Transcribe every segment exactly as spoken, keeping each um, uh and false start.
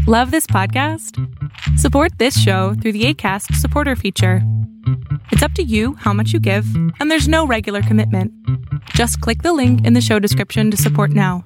Love this podcast? Support this show through the Acast supporter feature. It's up to you how much you give, and there's no regular commitment. Just click the link in the show description to support now.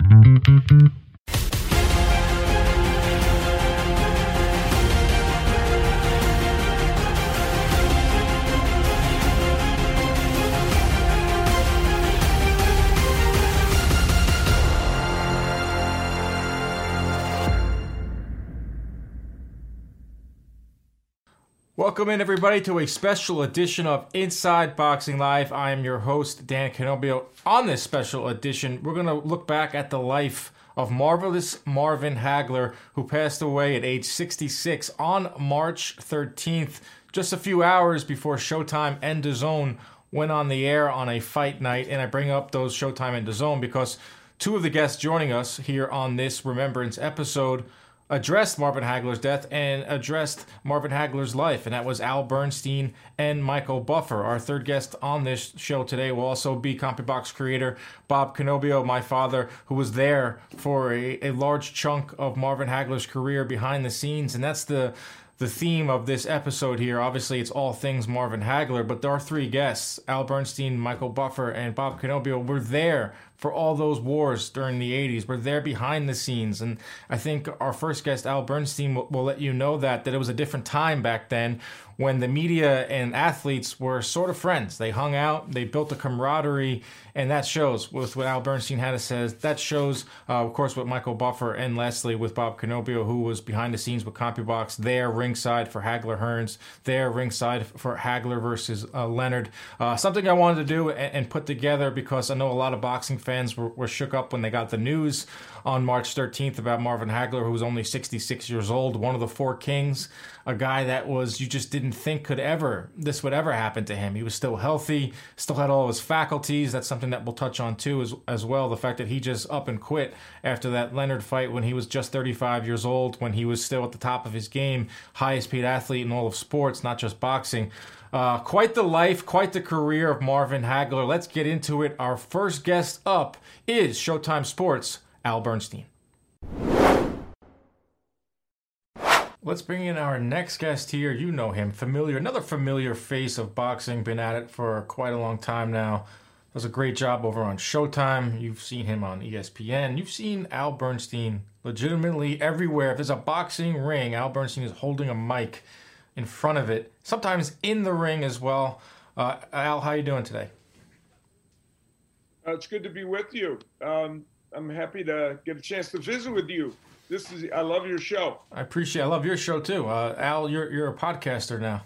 Welcome in, everybody, to a special edition of Inside Boxing Live. I am your host, Dan Canobio. On this special edition, we're going to look back at the life of Marvelous Marvin Hagler, who passed away at age sixty-six on March thirteenth, just a few hours before Showtime and DAZN went on the air on a fight night. And I bring up those Showtime and DAZN because two of the guests joining us here on this remembrance episode addressed Marvin Hagler's death and addressed Marvin Hagler's life, and that was Al Bernstein and Michael Buffer. Our third guest on this show today will also be CompuBox creator Bob Canobio, my father, who was there for a, a large chunk of Marvin Hagler's career behind the scenes, and that's the the theme of this episode here. Obviously, it's all things Marvin Hagler, but there are three guests, Al Bernstein, Michael Buffer, and Bob Canobio, were there for all those wars during the eighties. We're there behind the scenes. And I think our first guest, Al Bernstein, will, will let you know that, that it was a different time back then when the media and athletes were sort of friends. They hung out, they built a camaraderie, and that shows with what Al Bernstein had to say. That shows, uh, of course, with Michael Buffer, and lastly with Bob Canobio, who was behind the scenes with CompuBox, there ringside for Hagler Hearns, there ringside for Hagler versus uh, Leonard. Uh, something I wanted to do and, and put together because I know a lot of boxing fans were, were shook up when they got the news on March thirteenth about Marvin Hagler, who was only sixty-six years old, one of the four kings, a guy that was, you just didn't think could ever, this would ever happen to him. He was still healthy, still had all his faculties. That's something that we'll touch on too as, as well, the fact that he just up and quit after that Leonard fight when he was just thirty-five years old, when he was still at the top of his game, highest paid athlete in all of sports, not just boxing. Uh, quite the life, quite the career of Marvin Hagler. Let's get into it. Our first guest up is Showtime Sports' Al Bernstein. Let's bring in our next guest here. You know him, familiar, another familiar face of boxing, been at it for quite a long time now. Does a great job over on Showtime. You've seen him on E S P N. You've seen Al Bernstein legitimately everywhere. If there's a boxing ring, Al Bernstein is holding a mic in front of it, sometimes in the ring as well. Uh, Al, how you doing today? Uh, it's good to be with you. Um, I'm happy to get a chance to visit with you. This is I love your show. I appreciate. I love your show too, uh, Al. You're you're a podcaster now.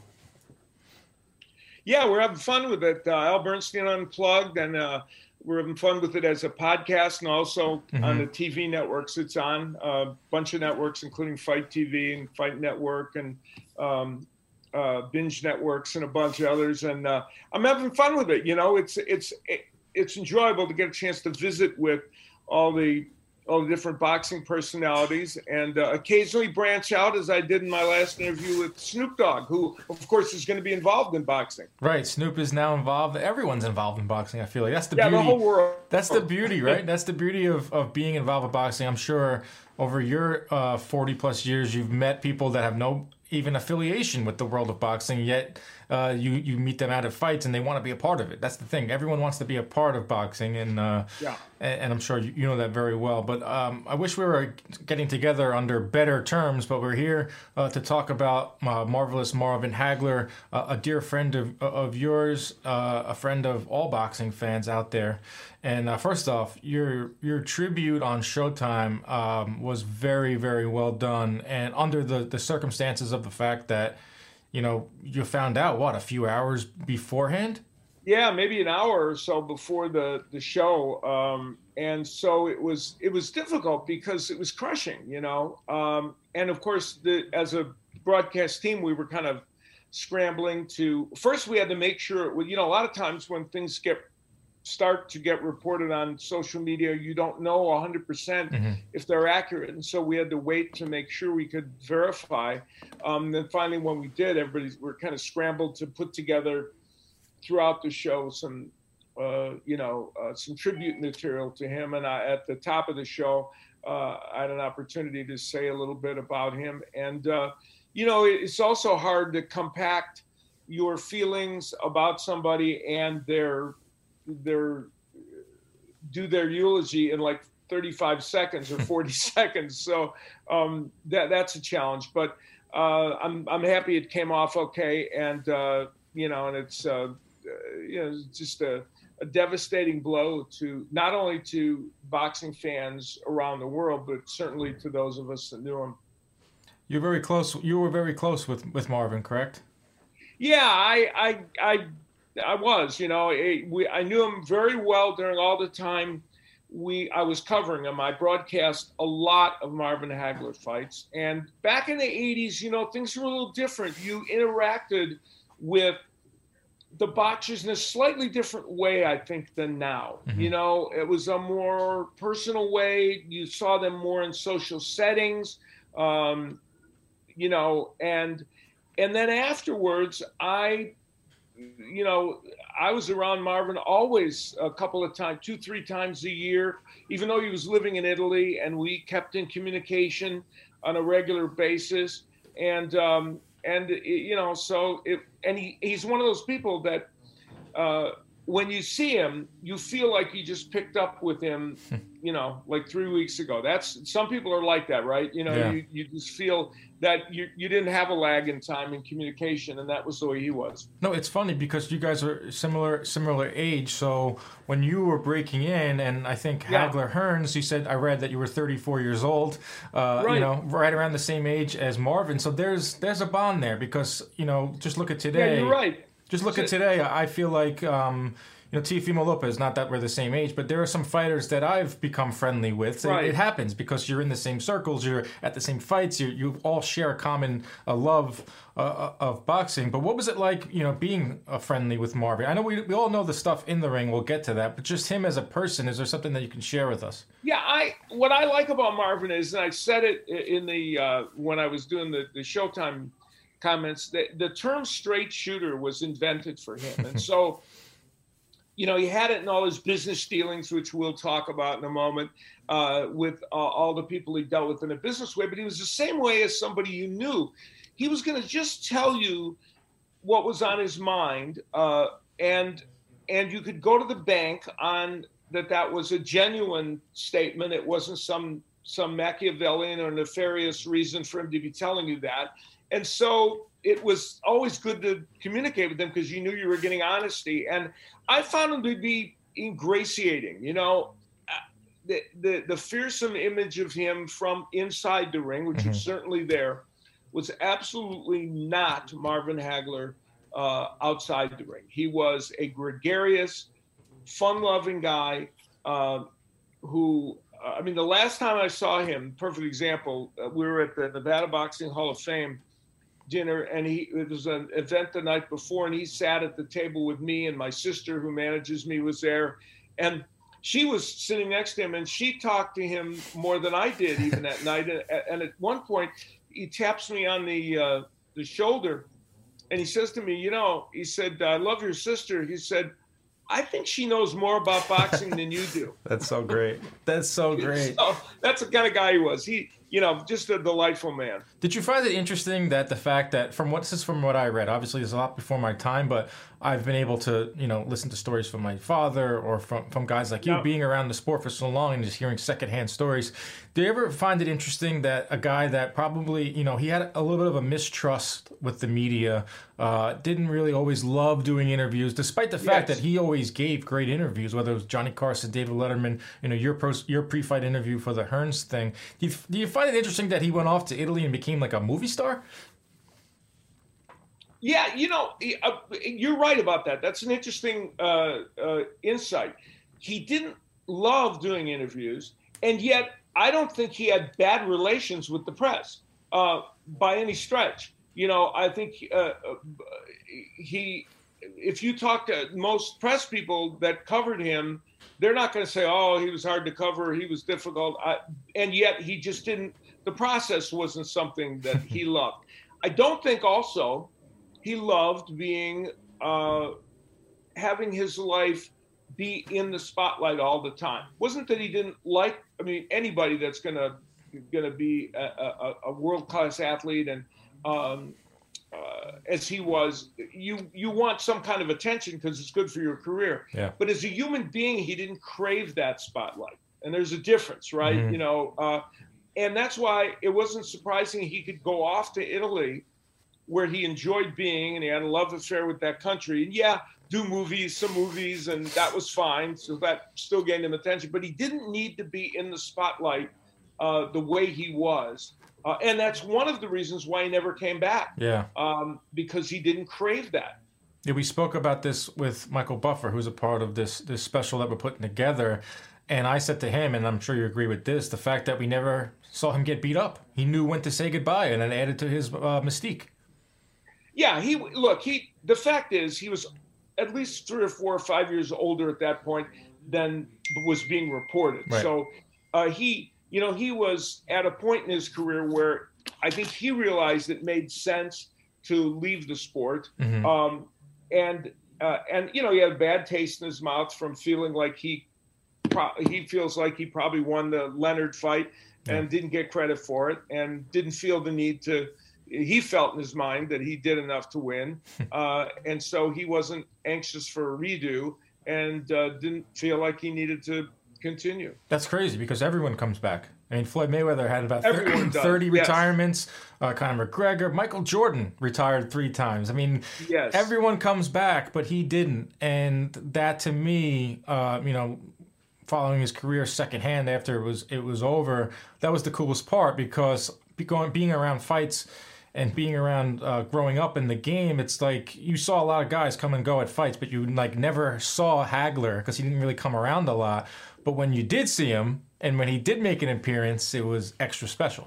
Yeah, we're having fun with it. Uh, Al Bernstein Unplugged, and uh, we're having fun with it as a podcast, and also mm-hmm. on the T V networks it's on. A uh, bunch of networks, including Fight T V and Fight Network, and um, uh, Binge Networks, and a bunch of others. And uh, I'm having fun with it. You know, it's it's it, it's enjoyable to get a chance to visit with all the all the different boxing personalities, and uh, occasionally branch out, as I did in my last interview with Snoop Dogg, who, of course, is going to be involved in boxing. Right, Snoop is now involved. Everyone's involved in boxing, I feel like. That's the yeah, beauty. the whole world. That's the beauty, right? That's the beauty of, of being involved with boxing. I'm sure over your uh, forty-plus years, you've met people that have no even affiliation with the world of boxing, yet uh, you, you meet them out at fights and they want to be a part of it. That's the thing. Everyone wants to be a part of boxing, and uh, yeah. and, and I'm sure you, you know that very well. But um, I wish we were getting together under better terms, but we're here uh, to talk about uh, Marvelous Marvin Hagler, uh, a dear friend of, of yours, uh, a friend of all boxing fans out there. And uh, first off, your your tribute on Showtime um, was very, very well done, and under the, the circumstances of the fact that, you know, you found out, what, a few hours beforehand? Yeah, maybe an hour or so before the, the show. Um, and so it was it was difficult because it was crushing, you know. Um, and, of course, the, as a broadcast team, we were kind of scrambling to – first we had to make sure – you know, a lot of times when things get – start to get reported on social media, you don't know one hundred percent mm-hmm. if they're accurate. And so we had to wait to make sure we could verify. Um, then finally, when we did, everybody were kind of scrambled to put together throughout the show some, uh, you know, uh, some tribute material to him. And I, at the top of the show, uh, I had an opportunity to say a little bit about him. And, uh, you know, it's also hard to compact your feelings about somebody and their, their, do their eulogy in like thirty-five seconds or forty seconds. So um, that that's a challenge, but uh, I'm, I'm happy it came off okay. And, uh, you know, and it's, uh, you know, it's just a, a devastating blow to not only to boxing fans around the world, but certainly to those of us that knew him. You're very close. You were very close with, with Marvin, correct? Yeah, I, I, I, I was, you know, it, we, I knew him very well during all the time we, I was covering him. I broadcast a lot of Marvin Hagler fights. And back in the eighties, you know, things were a little different. You interacted with the boxers in a slightly different way, I think, than now. Mm-hmm. You know, it was a more personal way. You saw them more in social settings, um, you know, and and then afterwards, I, you know, I was around Marvin always a couple of times, two, three times a year, even though he was living in Italy, and we kept in communication on a regular basis. And, um, And, you know, so it, and he, he's one of those people that uh, when you see him, you feel like you just picked up with him, you know, like three weeks ago. That's, some people are like that, right? You know, yeah. you, you just feel that you, you didn't have a lag in time in communication, and that was the way he was. No, it's funny because you guys are similar, similar age. So when you were breaking in, and I think Yeah. Hagler Hearns, you said, I read that you were thirty-four years old, uh, Right. you know, right around the same age as Marvin. So there's, there's a bond there because, you know, just look at today. Yeah, you're right. Just look at today. I feel like, um, you know, Teofimo Lopez, not that we're the same age, but there are some fighters that I've become friendly with. Right. It, it happens because you're in the same circles, you're at the same fights, you you all share a common uh, love uh, of boxing. But what was it like, you know, being uh, friendly with Marvin? I know we we all know the stuff in the ring. We'll get to that, but just him as a person, is there something that you can share with us? Yeah, I what I like about Marvin is, and I said it in the uh, when I was doing the, the Showtime comments, that the term straight shooter was invented for him, and so. You know, he had it in all his business dealings, which we'll talk about in a moment, uh, with uh, all the people he dealt with in a business way. But he was the same way as somebody you knew. He was going to just tell you what was on his mind, uh, and and you could go to the bank on that. That was a genuine statement. It wasn't some some Machiavellian or nefarious reason for him to be telling you that. And so it was always good to communicate with them because you knew you were getting honesty. And I found him to be ingratiating, you know, the, the, the fearsome image of him from inside the ring, which mm-hmm. was certainly there, was absolutely not Marvin Hagler uh, outside the ring. He was a gregarious, fun-loving guy uh, who, uh, I mean, the last time I saw him, perfect example, uh, we were at the Nevada Boxing Hall of Fame dinner, and he it was an event the night before, and he sat at the table with me, and my sister, who manages me, was there, and she was sitting next to him, and she talked to him more than I did even that night. And, and at one point, he taps me on the uh, the shoulder, and he says to me, you know, he said, I love your sister. He said, I think she knows more about boxing than you do. That's so great. That's so great. So that's the kind of guy he was. He, you know, just a delightful man. Did you find it interesting that the fact that, from what this is from what I read, obviously it's a lot before my time, but I've been able to, you know, listen to stories from my father or from, from guys like you, Yeah. being around the sport for so long and just hearing secondhand stories. Do you ever find it interesting that a guy that probably, you know, he had a little bit of a mistrust with the media, uh, didn't really always love doing interviews, despite the fact Yes. that he always gave great interviews, whether it was Johnny Carson, David Letterman, you know, your pro, your pre-fight interview for the Hearns thing. Do you, do you find it interesting that he went off to Italy and became like a movie star? Yeah, you know, uh, you're right about that. That's an interesting uh, uh, insight. He didn't love doing interviews, and yet I don't think he had bad relations with the press uh, by any stretch. You know, I think uh, he, if you talk to most press people that covered him, they're not going to say, oh, he was hard to cover, he was difficult. I, and yet he just didn't, the process wasn't something that he loved. I don't think also he loved being, uh, having his life be in the spotlight all the time. It wasn't that he didn't like, I mean, anybody that's going to going to be a, a, a world-class athlete and um, uh, as he was, you you want some kind of attention because it's good for your career. Yeah. But as a human being, he didn't crave that spotlight. And there's a difference, right? Mm-hmm. You know, uh, and that's why it wasn't surprising he could go off to Italy where he enjoyed being and he had a love affair with that country. And yeah, do movies, some movies, and that was fine. So that still gained him attention. But he didn't need to be in the spotlight uh, the way he was. Uh, and that's one of the reasons why he never came back. Yeah. Um, because he didn't crave that. Yeah, we spoke about this with Michael Buffer, who's a part of this this special that we're putting together. And I said to him, and I'm sure you agree with this, the fact that we never saw him get beat up. He knew when to say goodbye, and it added to his uh, mystique. Yeah, he look, he the fact is he was at least three or four or five years older at that point than was being reported. Right. So uh, he, you know, he was at a point in his career where I think he realized it made sense to leave the sport. Mm-hmm. Um, and, uh, and, you know, he had a bad taste in his mouth from feeling like he, pro- he feels like he probably won the Leonard fight and yeah. didn't get credit for it and didn't feel the need to, he felt in his mind that he did enough to win. Uh, and so he wasn't anxious for a redo and uh, didn't feel like he needed to continue. That's crazy because everyone comes back. I mean, Floyd Mayweather had about Everyone thirty does. retirements. Yes. Uh, Conor McGregor, Michael Jordan retired three times. I mean, yes. everyone comes back, but he didn't. And that, to me, uh, you know, following his career secondhand after it was it was over, that was the coolest part because going being around fights and being around uh, growing up in the game, it's like you saw a lot of guys come and go at fights, but you like never saw Hagler because he didn't really come around a lot. But when you did see him, and when he did make an appearance, it was extra special.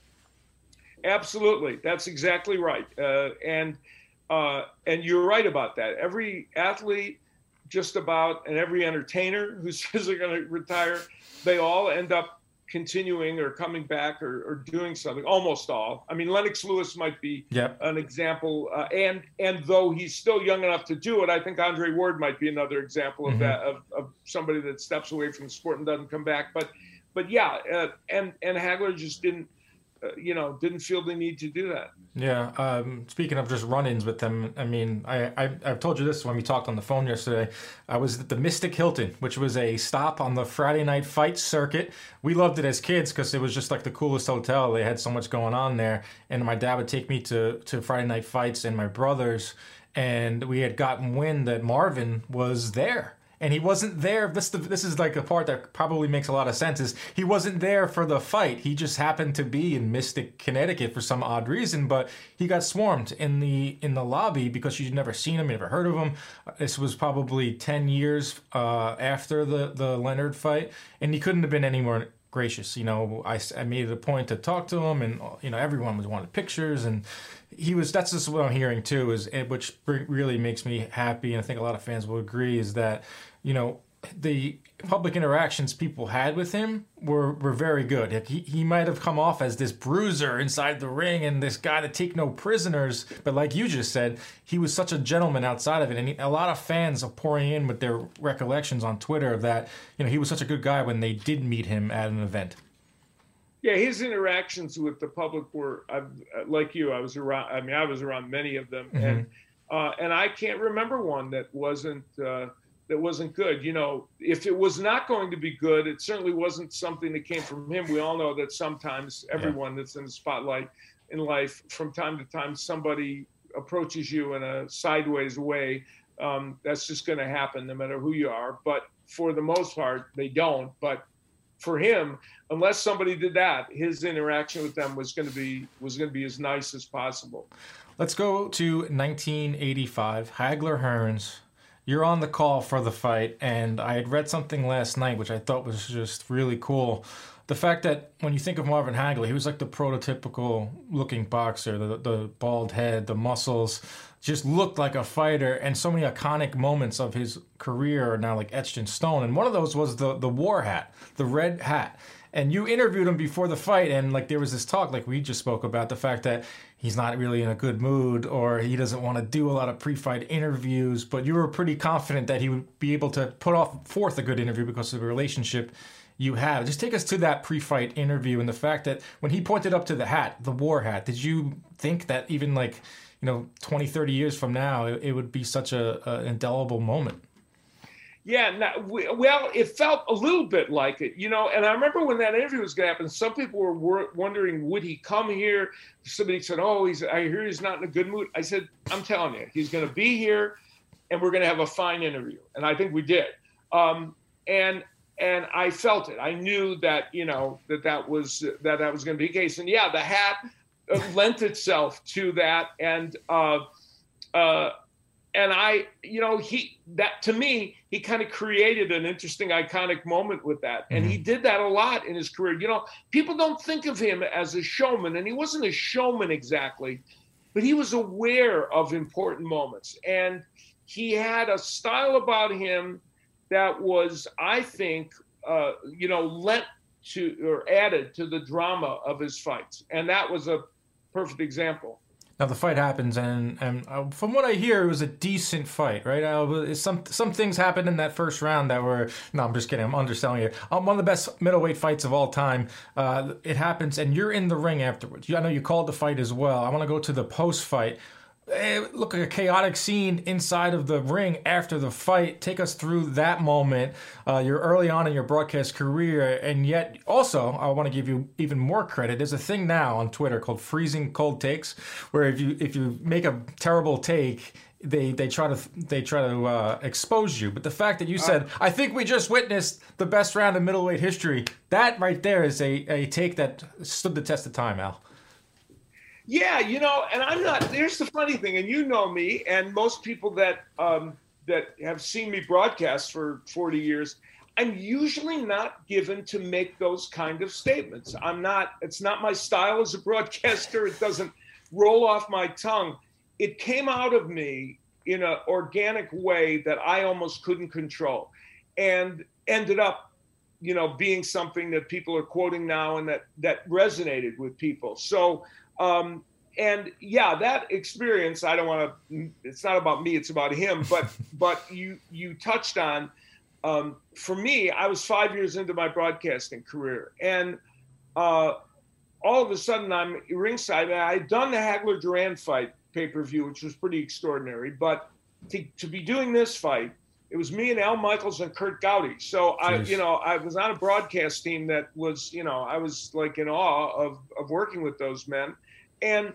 Absolutely. That's exactly right. Uh, and uh, and you're right about that. Every athlete, just about, and every entertainer who says they're going to retire, they all end up continuing or coming back or, or doing something. Almost all. I mean, Lennox Lewis might be yep. an example. Uh, and and though he's still young enough to do it, I think Andre Ward might be another example of mm-hmm. that, of, of somebody that steps away from the sport and doesn't come back. But but yeah, uh, and and Hagler just didn't, uh, you know, didn't feel the need to do that. Yeah. Um, speaking of just run-ins with them, I mean, I, I I've told you this when we talked on the phone yesterday. I was at the Mystic Hilton, which was a stop on the Friday night fight circuit. We loved it as kids because it was just like the coolest hotel. They had so much going on there, and my dad would take me to to Friday night fights and my brothers, and we had gotten wind that Marvin was there. And he wasn't there. This this is like a part that probably makes a lot of sense. Is he wasn't there for the fight? He just happened to be in Mystic, Connecticut, for some odd reason. But he got swarmed in the in the lobby because you'd never seen him, you never heard of him. This was probably ten years uh, after the the Leonard fight, and he couldn't have been any more gracious. You know, I, I made it a point to talk to him, and you know, everyone was wanting pictures, and he was. That's just what I'm hearing too, is which really makes me happy, and I think a lot of fans will agree, is that, you know, the public interactions people had with him were, were very good. He he might have come off as this bruiser inside the ring and this guy to take no prisoners, but like you just said, he was such a gentleman outside of it. And he, a lot of fans are pouring in with their recollections on Twitter that, you know, he was such a good guy when they did meet him at an event. Yeah, his interactions with the public were, I've, like you, I was around, I mean, I was around many of them. Mm-hmm. And uh, and I can't remember one that wasn't, uh, that wasn't good. You know, if it was not going to be good, it certainly wasn't something that came from him. We all know that sometimes everyone yeah. that's in the spotlight in life, from time to time, somebody approaches you in a sideways way. Um, that's just going to happen no matter who you are. But for the most part, they don't. But for him, unless somebody did that, his interaction with them was going to be was going to be as nice as possible. Let's go to nineteen eighty-five. Hagler Hearns. You're on the call for the fight, and I had read something last night which I thought was just really cool. The fact that when you think of Marvin Hagler, he was like the prototypical looking boxer, the the bald head, the muscles, just looked like a fighter, and so many iconic moments of his career are now like etched in stone. And one of those was the the war hat, the red hat. And you interviewed him before the fight, and like there was this talk, like we just spoke about, the fact that he's not really in a good mood or he doesn't want to do a lot of pre-fight interviews. But you were pretty confident that he would be able to put off forth a good interview because of the relationship you have. Just take us to that pre-fight interview and the fact that when he pointed up to the hat, the war hat, did you think that even like, you know, twenty, thirty years from now, it, it would be such a, a indelible moment? Yeah, no, well, it felt a little bit like it, you know, and I remember when that interview was going to happen, some people were wondering, would he come here? Somebody said, oh, he's, I hear he's not in a good mood. I said, I'm telling you, he's going to be here and we're going to have a fine interview. And I think we did. Um, and and I felt it. I knew that, you know, that that was, that, that was going to be the case. And yeah, the hat lent itself to that. And, uh, uh, And I, you know, he, that to me, he kind of created an interesting, iconic moment with that. And mm-hmm. he did that a lot in his career. You know, people don't think of him as a showman, and he wasn't a showman exactly, but he was aware of important moments. And he had a style about him that was, I think, uh, you know, lent to or added to the drama of his fights. And that was a perfect example. Now the fight happens, and, and uh, from what I hear, it was a decent fight, right? Uh, some some things happened in that first round that were, no, I'm just kidding, I'm underselling it. Um, one of the best middleweight fights of all time. Uh, it happens, and you're in the ring afterwards. I know you called the fight as well. I want to go to the post-fight. It looked like a chaotic scene inside of the ring after the fight. Take us through that moment. Uh, you're early on in your broadcast career, and yet also I want to give you even more credit. There's a thing now on Twitter called freezing cold takes, where if you if you make a terrible take, they they try to they try to uh, expose you. But the fact that you said, uh, I think we just witnessed the best round in middleweight history, that right there is a, a take that stood the test of time, Al. Yeah, you know, and I'm not, here's the funny thing, and you know me, and most people that um, that have seen me broadcast for forty years, I'm usually not given to make those kind of statements. I'm not, it's not my style as a broadcaster. It doesn't roll off my tongue. It came out of me in an organic way that I almost couldn't control, and ended up, you know, being something that people are quoting now and that, that resonated with people. So, Um, and yeah, that experience, I don't want to, it's not about me, it's about him, but, but you, you touched on, um, for me, I was five years into my broadcasting career, and, uh, all of a sudden I'm ringside, and I'd done the Hagler-Duran fight pay-per-view, which was pretty extraordinary, but to, to be doing this fight, it was me and Al Michaels and Kurt Gowdy. So I, Jeez. you know, I was on a broadcast team that was, you know, I was like in awe of, of working with those men. And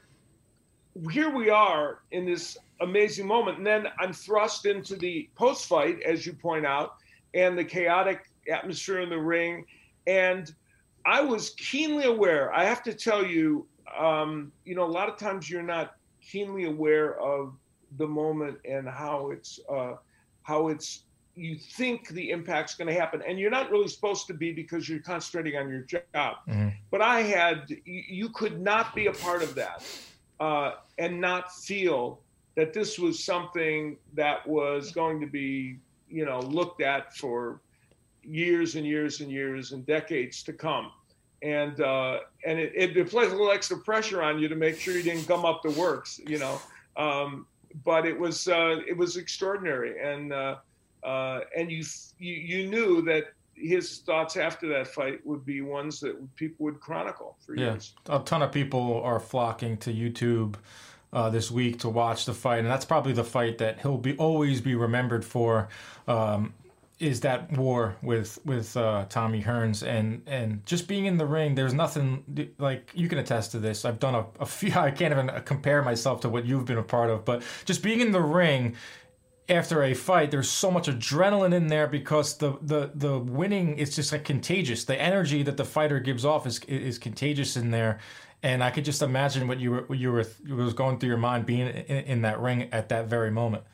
here we are in this amazing moment. And then I'm thrust into the post-fight, as you point out, and the chaotic atmosphere in the ring. And I was keenly aware, I have to tell you, um, you know, a lot of times you're not keenly aware of the moment and how it's, uh, how it's, you think the impact's going to happen, and you're not really supposed to be because you're concentrating on your job. Mm-hmm. But I had, you, you could not be a part of that uh, and not feel that this was something that was going to be, you know, looked at for years and years and years and decades to come. And uh, and it, it, it places a little extra pressure on you to make sure you didn't gum up the works, you know. Um, but it was uh, it was extraordinary, and uh, uh, and you, you you knew that his thoughts after that fight would be ones that people would chronicle for yeah. years. A ton of people are flocking to YouTube uh, this week to watch the fight, and that's probably the fight that he'll be always be remembered for. Um, is that war with with uh, Tommy Hearns, and and just being in the ring. There's nothing like, you can attest to this. I've done a, a few. I can't even compare myself to what you've been a part of, but just being in the ring after a fight, there's so much adrenaline in there because the the the winning is just like contagious. The energy that the fighter gives off is is contagious in there, and I could just imagine what you were what you were what was going through your mind being in, in that ring at that very moment.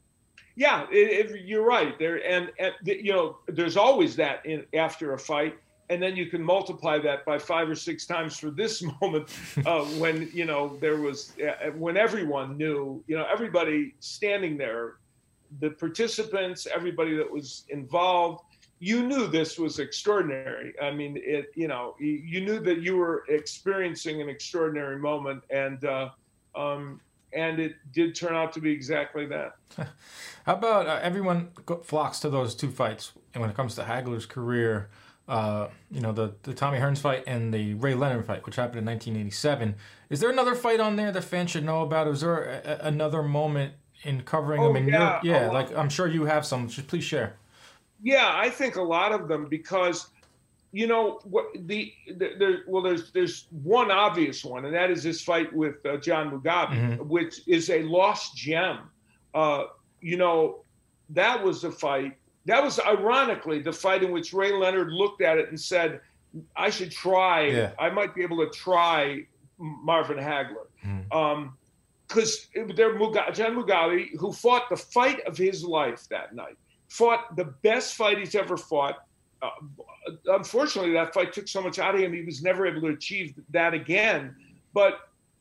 Yeah, it, it, you're right. There and, and you know, there's always that in after a fight, and then you can multiply that by five or six times for this moment uh, when you know there was uh, when everyone knew, you know, everybody standing there, the participants, everybody that was involved, you knew this was extraordinary. I mean, it, you know, you knew that you were experiencing an extraordinary moment, and uh, um, and it did turn out to be exactly that. How about uh, everyone flocks to those two fights, and when it comes to Hagler's career, uh, you know, the, the Tommy Hearns fight and the Ray Leonard fight, which happened in nineteen eighty-seven. Is there another fight on there that fans should know about? Is there a, another moment in covering oh, them? In yeah, your, yeah, like I'm sure you have some. Just please share. Yeah, I think a lot of them, because, you know, what the, the, the well, there's there's one obvious one, and that is this fight with uh, John Mugabe, mm-hmm. which is a lost gem. Uh, you know, that was the fight. That was ironically the fight in which Ray Leonard looked at it and said, "I should try. Yeah. I might be able to try Marvin Hagler." Mm-hmm. Um, Because they're Mugabe, John Mugabe, who fought the fight of his life that night, fought the best fight he's ever fought. Uh, unfortunately, that fight took so much out of him, he was never able to achieve that again. But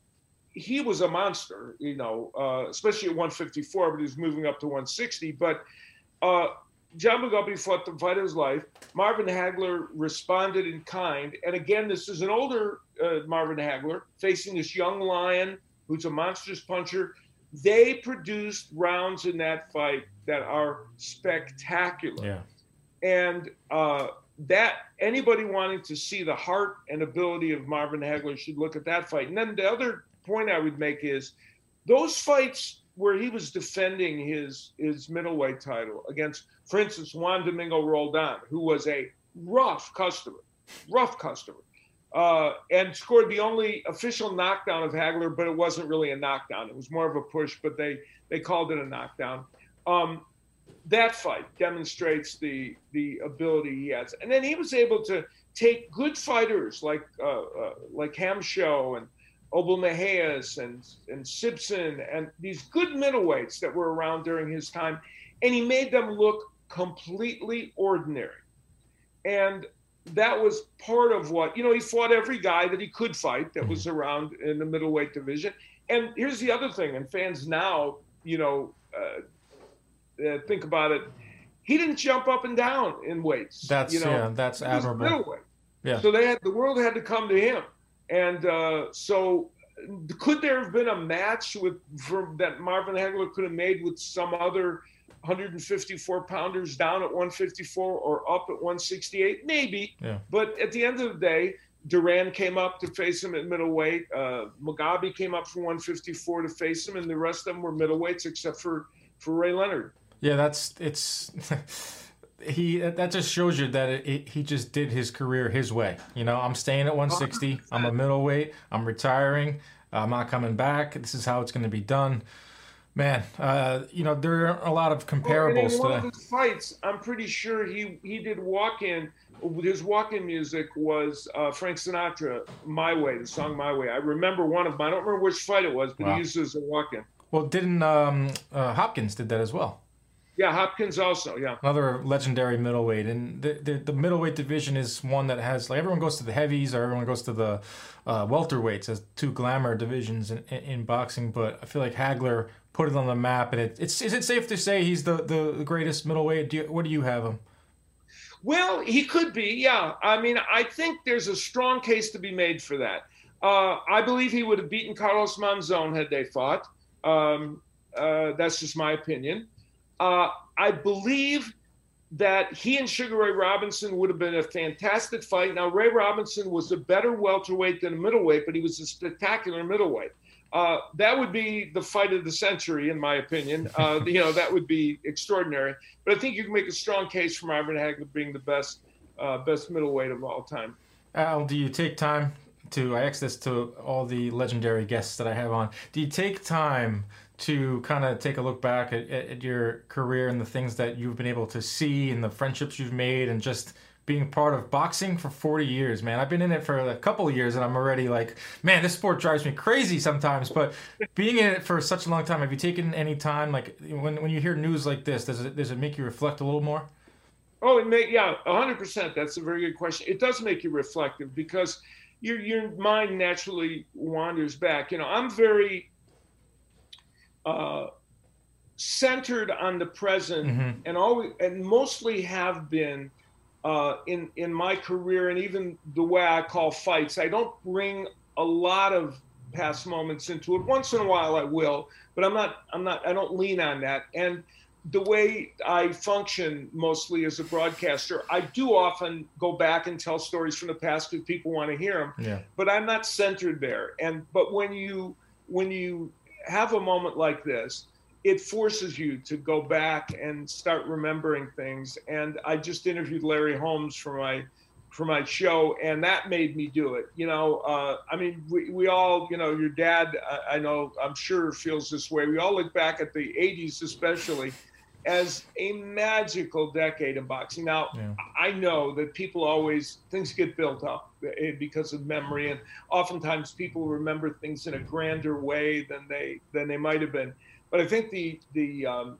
he was a monster, you know, uh, especially at one fifty-four, but he was moving up to one sixty. But uh, John Mugabe fought the fight of his life. Marvin Hagler responded in kind. And again, this is an older uh, Marvin Hagler facing this young lion who's a monstrous puncher. They produced rounds in that fight that are spectacular. Yeah. And uh, that anybody wanting to see the heart and ability of Marvin Hagler should look at that fight. And then the other point I would make is those fights where he was defending his, his middleweight title against, for instance, Juan Domingo Roldan, who was a rough customer, rough customer. Uh, and scored the only official knockdown of Hagler, but it wasn't really a knockdown. It was more of a push, but they, they called it a knockdown. Um, that fight demonstrates the the ability he has. And then he was able to take good fighters like uh, uh, like Hamsho and Obel Mejias and, and Simpson and these good middleweights that were around during his time, and he made them look completely ordinary. And that was part of what, you know, he fought every guy that he could fight that was around in the middleweight division. And here's the other thing, and fans now, you know, uh, uh, think about it. He didn't jump up and down in weights. That's, you know, yeah, that's admirable. Middleweight. Yeah. So they had, the world had to come to him. And uh, so could there have been a match with for, that Marvin Hagler could have made with some other one fifty-four pounders down at one fifty-four or up at one sixty-eight? Maybe. Yeah. But at the end of the day, Duran came up to face him at middleweight. Uh, Mugabe came up from one fifty-four to face him, and the rest of them were middleweights except for, for Ray Leonard. Yeah, that's it's he. That just shows you that it, it, he just did his career his way. You know, I'm staying at one sixty. I'm a middleweight. I'm retiring. I'm not coming back. This is how it's going to be done. Man, uh, you know, there are a lot of comparables well, in one to of his fights, I'm pretty sure he, he did walk-in. His walk-in music was uh, Frank Sinatra, My Way, the song My Way. I remember one of them. I don't remember which fight it was, but wow. He used it as a walk-in. Well, didn't um, uh, Hopkins did that as well? Yeah, Hopkins also, yeah. Another legendary middleweight. And the, the, the middleweight division is one that has, like, everyone goes to the heavies or everyone goes to the uh, welterweights as two glamour divisions in, in, in boxing. But I feel like Hagler put it on the map. And it, it's is it safe to say he's the, the greatest middleweight? Do you, what do you have him? Well, he could be, yeah. I mean, I think there's a strong case to be made for that. Uh, I believe he would have beaten Carlos Monzon had they fought. Um, uh, that's just my opinion. Uh, I believe that he and Sugar Ray Robinson would have been a fantastic fight. Now, Ray Robinson was a better welterweight than a middleweight, but he was a spectacular middleweight. Uh, that would be the fight of the century, in my opinion. Uh, you know, that would be extraordinary. But I think you can make a strong case for Marvin Hagler being the best, uh, best middleweight of all time. Al, do you take time to, I ask this to all the legendary guests that I have on, do you take time to kind of take a look back at, at your career and the things that you've been able to see and the friendships you've made and just being part of boxing for forty years, man? I've been in it for a couple of years and I'm already like, man, this sport drives me crazy sometimes. But being in it for such a long time, have you taken any time, like when when you hear news like this, does it does it make you reflect a little more? Oh, it may, yeah, one hundred percent. That's a very good question. It does make you reflective because your your mind naturally wanders back. You know, I'm very uh, centered on the present, mm-hmm. and always and mostly have been uh, in in my career, and even the way I call fights, I don't bring a lot of past moments into it. Once in a while I will, but I'm not, I'm not, I don't lean on that. And the way I function mostly as a broadcaster, I do often go back and tell stories from the past if people want to hear them, yeah. but I'm not centered there. And, but when you, when you have a moment like this, it forces you to go back and start remembering things. And I just interviewed Larry Holmes for my for my show, and that made me do it. You know, uh, I mean, we, we all, you know, your dad, I, I know, I'm sure feels this way. We all look back at the eighties especially as a magical decade in boxing. Now, yeah. I know that people always, things get built up because of memory, and oftentimes people remember things in a grander way than they than they might have been. But I think the the um,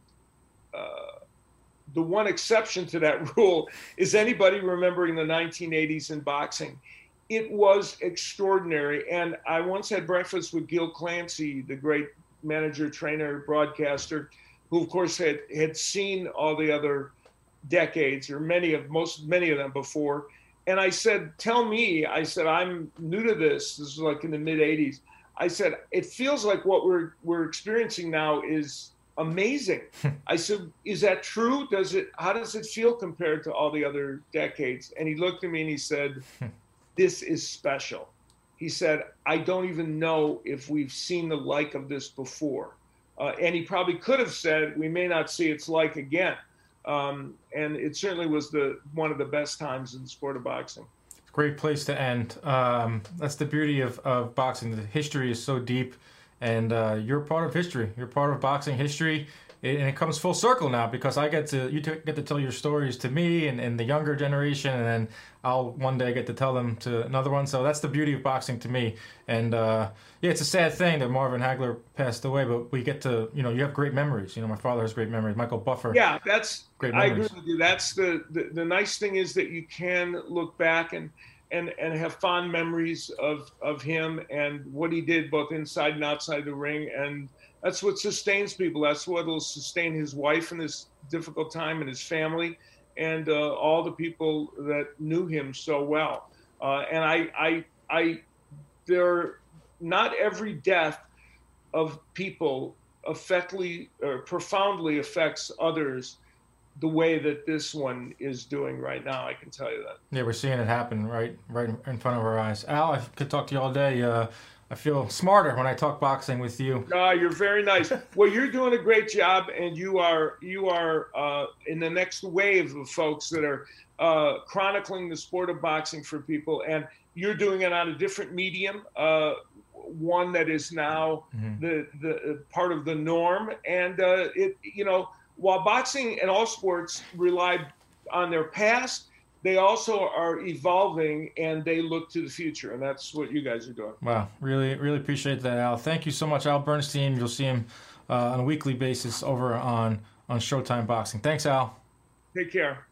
uh, the one exception to that rule is anybody remembering the nineteen eighties in boxing. It was extraordinary. And I once had breakfast with Gil Clancy, the great manager, trainer, broadcaster, who of course had, had seen all the other decades, or many of most many of them before. And I said, tell me, I said, I'm new to this. This is like in the mid eighties. I said, it feels like what we're we're experiencing now is amazing. I said, is that true? Does it, how does it feel compared to all the other decades? And he looked at me and he said, this is special. He said, I don't even know if we've seen the like of this before. Uh, and he probably could have said, we may not see its like again. Um, and it certainly was the one of the best times in the sport of boxing. Great place to end. Um, that's the beauty of, of boxing. The history is so deep. And uh, you're part of history. You're part of boxing history, and it comes full circle now because I get to you t- get to tell your stories to me and, and the younger generation, and then I'll one day get to tell them to another one. So that's the beauty of boxing to me. And uh, yeah, it's a sad thing that Marvin Hagler passed away, but we get to, you know, you have great memories. You know, my father has great memories. Michael Buffer. Yeah, that's great I memories. agree with you. That's the, the the nice thing is that you can look back and. And, and have fond memories of, of him and what he did both inside and outside the ring. And that's what sustains people. That's what will sustain his wife in this difficult time and his family and uh, all the people that knew him so well. Uh, and I, I, I, there, not every death of people affectly or profoundly affects others the way that this one is doing right now. I can tell you that. Yeah, we're seeing it happen right right in front of our eyes. Al, I could talk to you all day. Uh, I feel smarter when I talk boxing with you. Uh, you're very nice. Well, you're doing a great job, and you are you are uh, in the next wave of folks that are uh, chronicling the sport of boxing for people, and you're doing it on a different medium, uh, one that is now mm-hmm. the the uh, part of the norm, and uh, it you know. While boxing and all sports rely on their past, they also are evolving and they look to the future. And that's what you guys are doing. Wow. Really, really appreciate that, Al. Thank you so much, Al Bernstein. You'll see him uh, on a weekly basis over on, on Showtime Boxing. Thanks, Al. Take care.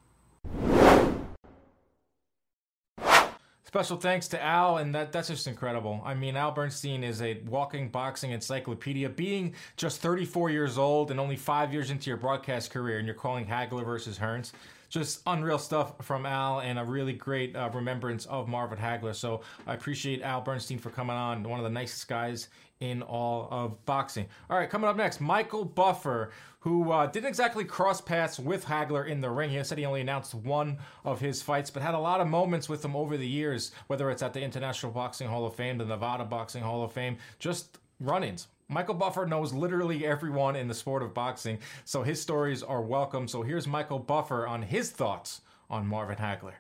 Special thanks to Al, and that, that's just incredible. I mean, Al Bernstein is a walking boxing encyclopedia. Being just thirty-four years old and only five years into your broadcast career, and you're calling Hagler versus Hearns, just unreal stuff from Al, and a really great uh, remembrance of Marvin Hagler. So I appreciate Al Bernstein for coming on, one of the nicest guys in all of boxing. All right, coming up next, Michael Buffer, who uh, didn't exactly cross paths with Hagler in the ring. He said he only announced one of his fights, but had a lot of moments with him over the years, whether it's at the International Boxing Hall of Fame, the Nevada Boxing Hall of Fame, just run-ins. Michael Buffer knows literally everyone in the sport of boxing, so his stories are welcome. So here's Michael Buffer on his thoughts on Marvin Hagler.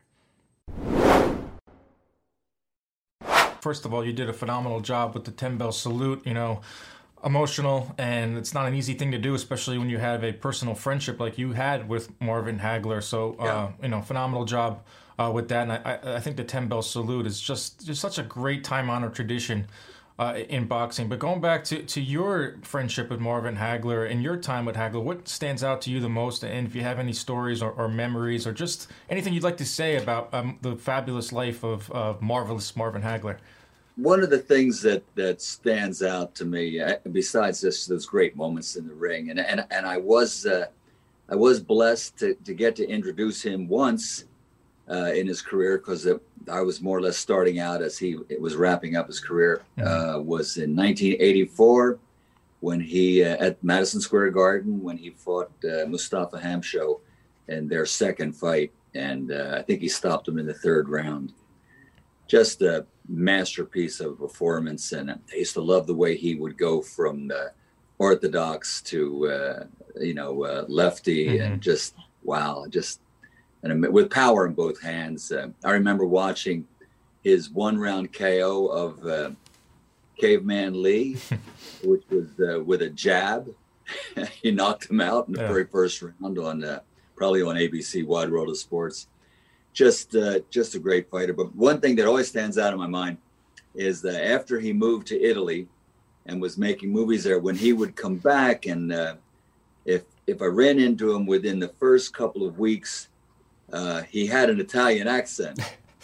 First of all, you did a phenomenal job with the ten-bell salute, you know, emotional, and it's not an easy thing to do, especially when you have a personal friendship like you had with Marvin Hagler. So, uh, yeah. you know, phenomenal job uh, with that. And I, I think the ten-bell salute is just, just such a great time-honored tradition uh, in boxing. But going back to, to your friendship with Marvin Hagler and your time with Hagler, what stands out to you the most? And if you have any stories or, or memories or just anything you'd like to say about um, the fabulous life of uh, marvelous Marvin Hagler. One of the things that, that stands out to me, besides just those great moments in the ring, and and, and I was uh, I was blessed to, to get to introduce him once uh, in his career, because I was more or less starting out as he was wrapping up his career, uh, was in nineteen eighty-four when he, uh, at Madison Square Garden, when he fought uh, Mustafa Hamsho in their second fight. And uh, I think he stopped him in the third round. Just a masterpiece of a performance. And I used to love the way he would go from uh, orthodox to, uh, you know, uh, lefty, mm-hmm. and just, wow, just, and with power in both hands. Uh, I remember watching his one round K O of uh, Caveman Lee, which was uh, with a jab. He knocked him out in the yeah. very first round on uh, probably on A B C Wide World of Sports. Just uh, just a great fighter. But one thing that always stands out in my mind is that after he moved to Italy and was making movies there, when he would come back, and uh, if if I ran into him within the first couple of weeks, uh, he had an Italian accent.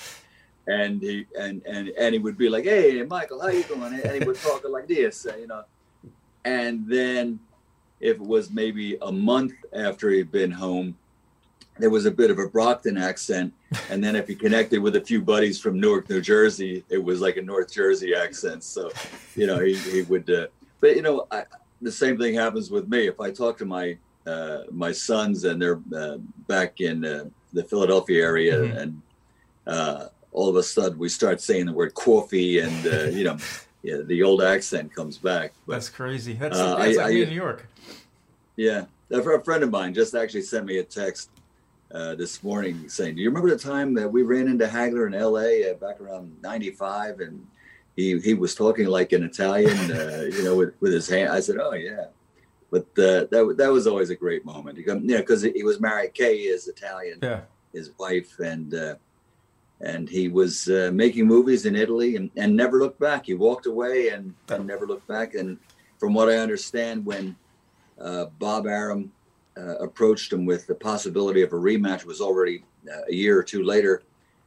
And he and, and and he would be like, "Hey, Michael, how you doing?" And he would talk like this, uh, you know. And then, if it was maybe a month after he'd been home, there was a bit of a Brockton accent. And then, if he connected with a few buddies from Newark, New Jersey, it was like a North Jersey accent. So, you know, he he would. Uh, but you know, I, the same thing happens with me. If I talk to my uh, my sons and they're uh, back in uh, the Philadelphia area, mm-hmm. and uh, all of a sudden we start saying the word coffee, and uh, you know, yeah, the old accent comes back. But, that's crazy. That's, uh, that's I, like I, me in New York. Yeah, a friend of mine just actually sent me a text uh, this morning saying, "Do you remember the time that we ran into Hagler in L A uh, back around ninety-five, and he he was talking like an Italian, uh, you know, with, with his hand?" I said, "Oh yeah," but uh, that that was always a great moment. You know, because he was married. Kay is Italian, yeah, his wife, and. Uh, And he was uh, making movies in Italy, and, and never looked back. He walked away and, and never looked back. And from what I understand, when uh, Bob Arum uh, approached him with the possibility of a rematch, it was already uh, a year or two later,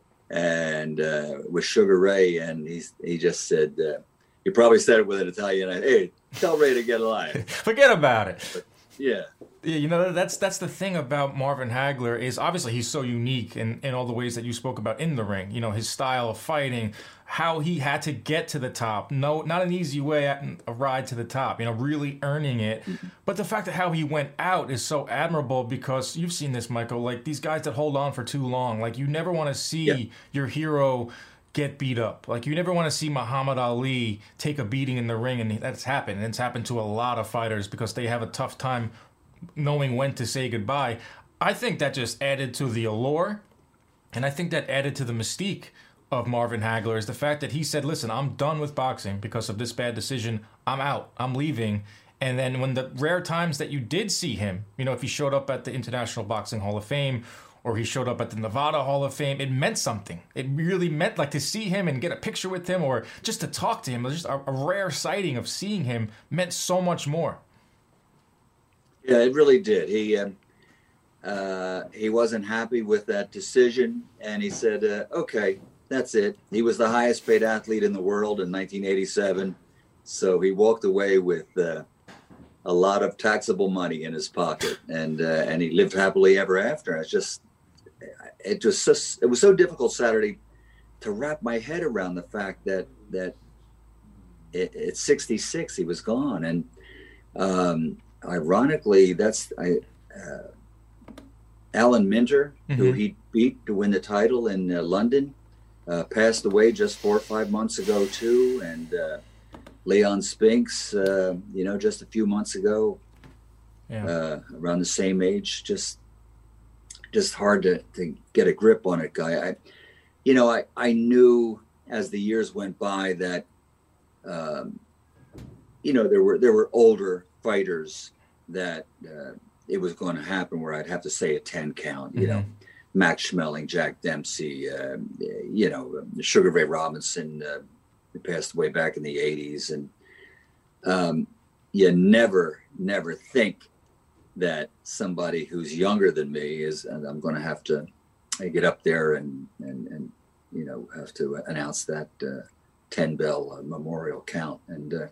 and uh, with Sugar Ray, and he he just said, uh, he probably said it with an Italian, "Hey, tell Ray to get alive." Forget about it. But, yeah. Yeah, you know, that's that's the thing about Marvin Hagler is obviously he's so unique in, in all the ways that you spoke about in the ring. You know, his style of fighting, how he had to get to the top. No, not an easy way, a ride to the top, you know, really earning it. Mm-hmm. But the fact that how he went out is so admirable, because you've seen this, Michael, like these guys that hold on for too long. Like, you never want to see yeah. your hero get beat up. Like, you never want to see Muhammad Ali take a beating in the ring, and that's happened. And it's happened to a lot of fighters because they have a tough time knowing when to say goodbye. I think that just added to the allure, and I think that added to the mystique of Marvin Hagler, is the fact that he said, "Listen, I'm done with boxing because of this bad decision. I'm out. I'm leaving." And then when the rare times that you did see him, you know, if he showed up at the International Boxing Hall of Fame or he showed up at the Nevada Hall of Fame, it meant something. It really meant, like, to see him and get a picture with him or just to talk to him. Just a, a rare sighting of seeing him meant so much more. Yeah, it really did. He uh, uh, he wasn't happy with that decision, and he said, uh, "Okay, that's it." He was the highest paid athlete in the world in nineteen eighty-seven, so he walked away with uh, a lot of taxable money in his pocket, and uh, and he lived happily ever after. It's just, it just so, it was so difficult Saturday to wrap my head around the fact that that it, at sixty-six he was gone, and. Um, Ironically, that's I, uh, Alan Minter, mm-hmm. who he beat to win the title in uh, London, uh, passed away just four or five months ago too, and uh, Leon Spinks, uh, you know, just a few months ago, yeah. uh, around the same age. Just, just hard to, to get a grip on it, guy. I, you know, I I knew as the years went by that, um, you know, there were there were older fighters that uh, it was going to happen where I'd have to say a ten count, you mm-hmm. know, Max Schmeling, Jack Dempsey, uh, you know, Sugar Ray Robinson, uh, who passed away back in the eighties. And um, you never, never think that somebody who's younger than me is, and I'm going to have to get up there and, and, and you know, have to announce that uh, ten bell uh, memorial count. And uh,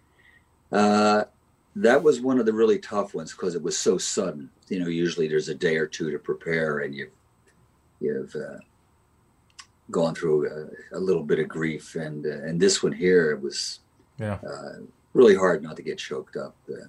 uh, that was one of the really tough ones because it was so sudden. You know, usually there's a day or two to prepare, and you've, you've uh, gone through a, a little bit of grief, and uh, and this one here, it was yeah. uh, really hard not to get choked up. Uh,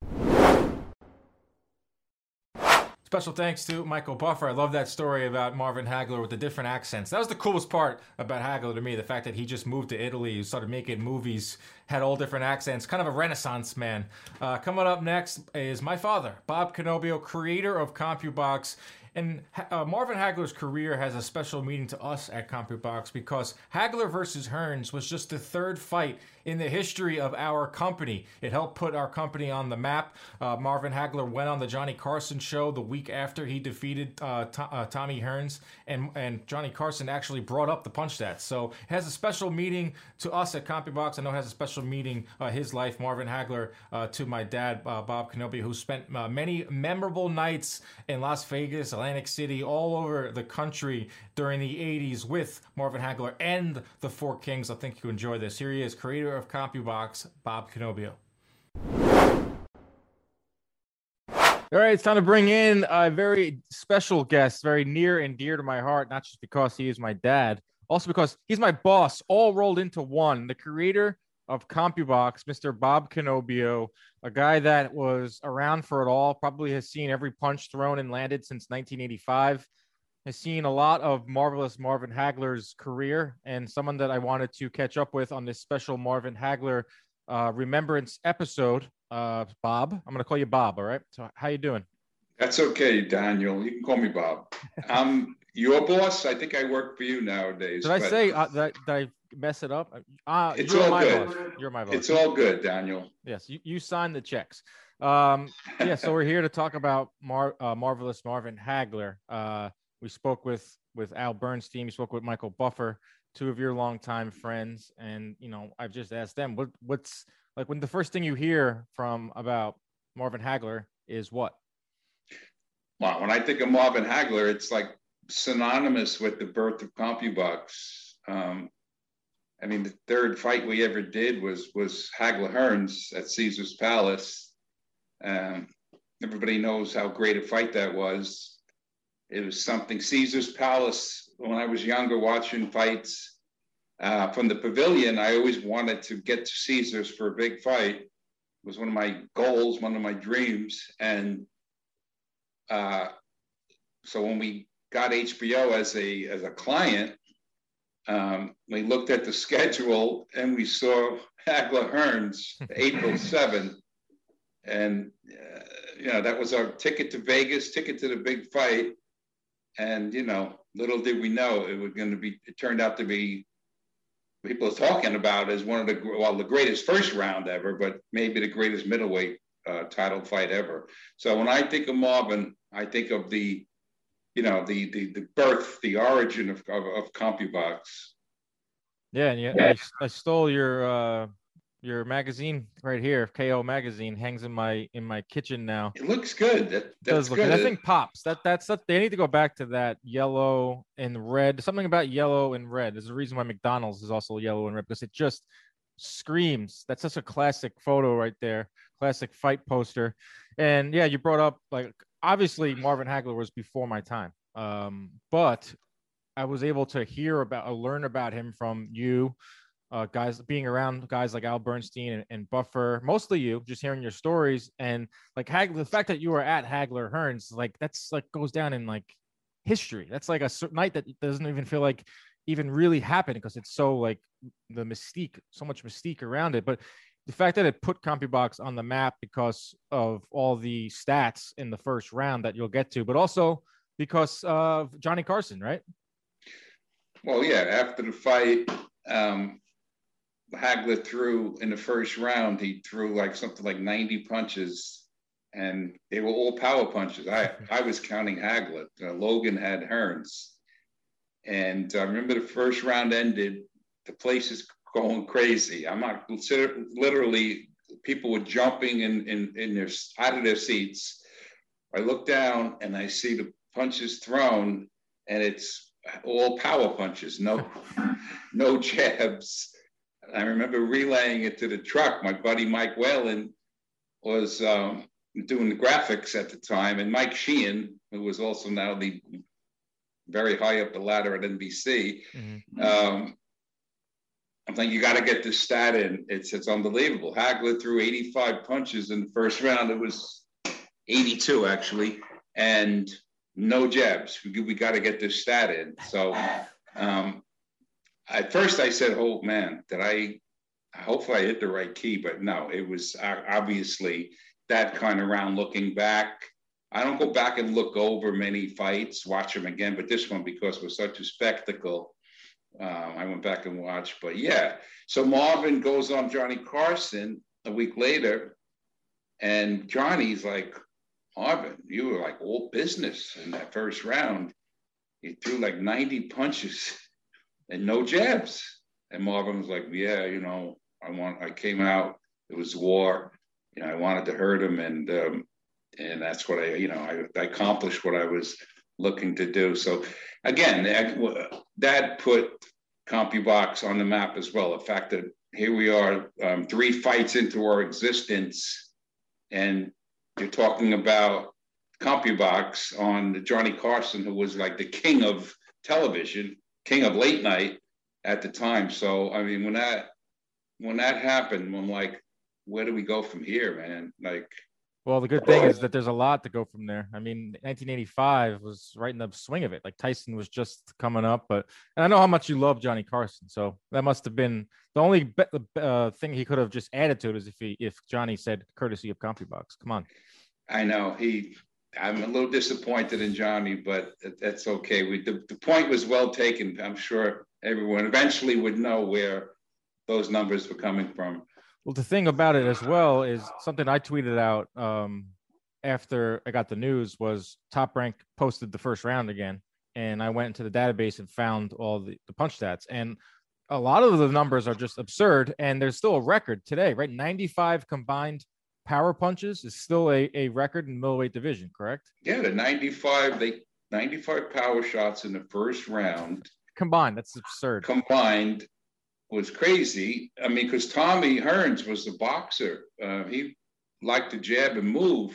Special thanks to Michael Buffer. I love that story about Marvin Hagler with the different accents. That was the coolest part about Hagler to me, the fact that he just moved to Italy, he started making movies, had all different accents, kind of a renaissance man. Uh, coming up next is my father, Bob Canobbio, creator of CompuBox. And uh, Marvin Hagler's career has a special meaning to us at CompuBox because Hagler versus Hearns was just the third fight in the history of our company. It helped put our company on the map. Uh, Marvin Hagler went on the Johnny Carson show the week after he defeated uh, to, uh, Tommy Hearns, and, and Johnny Carson actually brought up the punch stats. So it has a special meaning to us at CompuBox. I know it has a special meaning, uh, his life, Marvin Hagler, uh, to my dad, uh, Bob Canobbio, who spent uh, many memorable nights in Las Vegas, Atlantic City, all over the country during the eighties with Marvin Hagler and the Four Kings. I think you enjoy this. Here he is, creator of CompuBox, Bob Canobbio. All right, it's time to bring in a very special guest, very near and dear to my heart, not just because he is my dad, also because he's my boss, all rolled into one. The creator of CompuBox, Mister Bob Canobbio, a guy that was around for it all, probably has seen every punch thrown and landed since nineteen eighty-five, has seen a lot of marvelous Marvin Hagler's career, and someone that I wanted to catch up with on this special Marvin Hagler uh, remembrance episode. Uh, Bob, I'm going to call you Bob, all right? So how you doing? That's okay, Daniel. You can call me Bob. I'm your boss. I think I work for you nowadays. Did I say, uh, did, I, did I mess it up? Uh, it's you're all my good. boss. You're my boss. It's all good, Daniel. Yes, you, you signed the checks. Um, yeah, so we're here to talk about Mar- uh, Marvelous Marvin Hagler. Uh, we spoke with, with Al Bernstein. We spoke with Michael Buffer, two of your longtime friends. And, you know, I've just asked them, what, what's, like, when the first thing you hear from about Marvin Hagler is what? Well, when I think of Marvin Hagler, it's like synonymous with the birth of CompuBox. Um, I mean, the third fight we ever did was was Hagler Hearns at Caesar's Palace. Um, everybody knows how great a fight that was. It was something. Caesar's Palace, when I was younger watching fights uh, from the pavilion, I always wanted to get to Caesar's for a big fight. It was one of my goals, one of my dreams. And uh, so when we got H B O as a as a client, um, we looked at the schedule and we saw Hagler Hearns April seventh. And, uh, you know, that was our ticket to Vegas, ticket to the big fight. And, you know, little did we know it was going to be, it turned out to be, people are talking about as one of the, well, the greatest first round ever, but maybe the greatest middleweight uh, title fight ever. So when I think of Marvin, I think of the, you know, the the the birth, the origin of of, of CompuBox. Yeah, and yeah, I, I stole your uh, your magazine right here. K O magazine hangs in my in my kitchen now. It looks good. That that's look good. That thing pops. That that's that, they need to go back to that yellow and red. Something about yellow and red. There's a reason why McDonald's is also yellow and red, because it just screams. That's such a classic photo right there. Classic fight poster. And yeah, you brought up, like, obviously Marvin Hagler was before my time, um, but I was able to hear about, uh, learn about him from you, uh, guys, being around guys like Al Bernstein and, and Buffer, mostly you, just hearing your stories. And like Hagler, the fact that you were at Hagler Hearns, like that's like goes down in like history. That's like a night that doesn't even feel like even really happened, because it's so like the mystique, so much mystique around it. But the fact that it put CompuBox on the map because of all the stats in the first round that you'll get to, but also because of Johnny Carson, right? Well, yeah, after the fight, um, Hagler threw in the first round, he threw like something like ninety punches, and they were all power punches. I, I was counting Hagler. Uh, Logan had Hearns. And I remember the first round ended, the place is going crazy. I'm not consider literally, people were jumping in, in, in their, out of their seats. I look down and I see the punches thrown, and it's all power punches, no, no jabs. I remember relaying it to the truck. My buddy Mike Whalen was um, doing the graphics at the time, and Mike Sheehan, who was also now the very high up the ladder at N B C. Mm-hmm. Um, I'm thinking, you got to get this stat in. It's it's unbelievable. Hagler threw eighty-five punches in the first round. It was eighty-two, actually, and no jabs. We, we got to get this stat in. So um, at first I said, oh, man, did I – hopefully I hit the right key. But no, it was obviously that kind of round. Looking back, I don't go back and look over many fights, watch them again. But this one, because it was such a spectacle, Um, I went back and watched, but yeah. So Marvin goes on Johnny Carson a week later, and Johnny's like, Marvin, you were like all business in that first round. You threw like ninety punches and no jabs. And Marvin was like, yeah, you know, I want. I came out. It was war. You know, I wanted to hurt him, and um, and that's what I, you know, I, I accomplished what I was looking to do. So again, that, that put CompuBox on the map as well. The fact that here we are, um, three fights into our existence, and you're talking about CompuBox on Johnny Carson, who was like the king of television, king of late night at the time. So I mean, when that when that happened, I'm like, where do we go from here, man? Like, well, the good thing is that there's a lot to go from there. I mean, nineteen eighty-five was right in the swing of it. Like Tyson was just coming up, but and I know how much you love Johnny Carson, so that must have been the only be- uh, thing he could have just added to it is if he if Johnny said courtesy of CompuBox. Come on. I know he. I'm a little disappointed in Johnny, but that's okay. We the, the point was well taken. I'm sure everyone eventually would know where those numbers were coming from. Well, the thing about it as well is something I tweeted out um, after I got the news was Top Rank posted the first round again. And I went into the database and found all the, the punch stats. And a lot of the numbers are just absurd. And there's still a record today, right? ninety-five combined power punches is still a, a record in the middleweight division, correct? Yeah, the ninety-five, they ninety-five power shots in the first round. Combined, that's absurd. Combined. Was crazy. I mean, because Tommy Hearns was a boxer. Uh, he liked to jab and move.